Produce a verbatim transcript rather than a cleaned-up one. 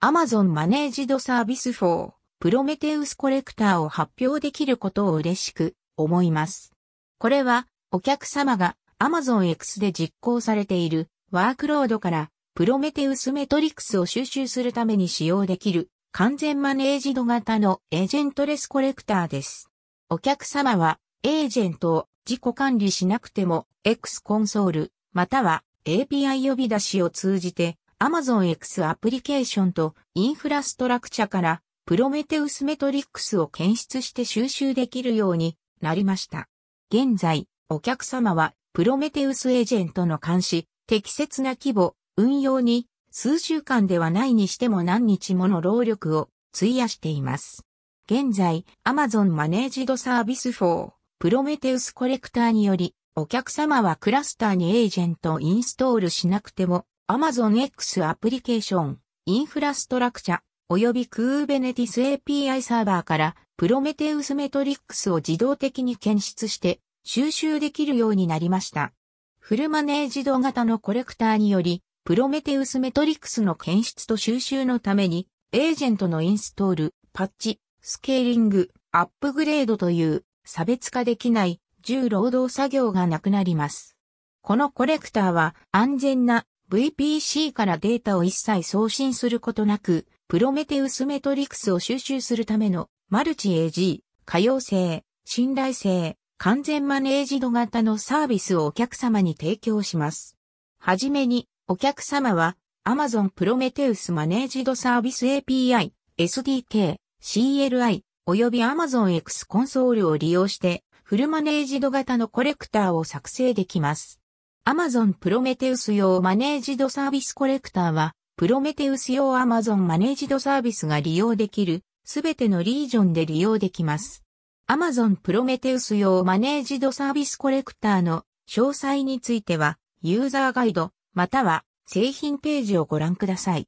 Amazon Managed Service for Prometheus Collectorを発表できることを嬉しく思います。これはお客様が Amazon X で実行されているワークロードからプロメテウスメトリクスを収集するために使用できる完全マネージド型のエージェントレスコレクターです。お客様はエージェントを自己管理しなくても X コンソールまたは エーピーアイ 呼び出しを通じて Amazon X アプリケーションとインフラストラクチャからプロメテウスメトリックスを検出して収集できるようになりました。現在、お客様はプロメテウスエージェントの監視、適切な規模、運用に数週間ではないにしても何日もの労力を費やしています。現在、Amazon Managed Service for Prometheus Collectorにより、お客様はクラスターにエージェントをインストールしなくても、Amazon X アプリケーション、インフラストラクチャ、および Kubernetes エーピーアイ サーバーからプロメテウスメトリックスを自動的に検出して収集できるようになりました。フルマネージド型のコレクターにより、プロメテウスメトリックスの検出と収集のために、エージェントのインストール、パッチ、スケーリング、アップグレードという差別化できない重労働作業がなくなります。このコレクターは安全な ブイピーシー からデータを一切送信することなく、プロメテウスメトリクスを収集するためのマルチ エージー、可用性、信頼性、完全マネージド型のサービスをお客様に提供します。はじめに、お客様は Amazon Prometheus Managed Service エーピーアイ、エスディーケー、シーエルアイ、および Amazon X コンソールを利用してフルマネージド型のコレクターを作成できます。Amazon Prometheus 用マネージドサービスコレクターはプロメテウス用 Amazon マネージドサービスが利用できるすべてのリージョンで利用できます。Amazon プロメテウス用マネージドサービスコレクターの詳細についてはユーザーガイドまたは製品ページをご覧ください。